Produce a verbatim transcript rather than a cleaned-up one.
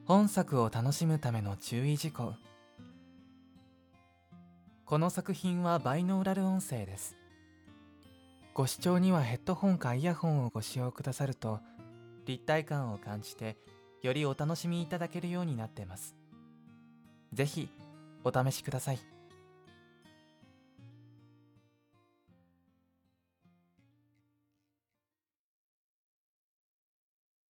本作を楽しむための注意事項。この作品はバイノーラル音声です。ご視聴にはヘッドホンかイヤホンをご使用くださると立体感を感じてよりお楽しみいただけるようになっています。ぜひお試しください。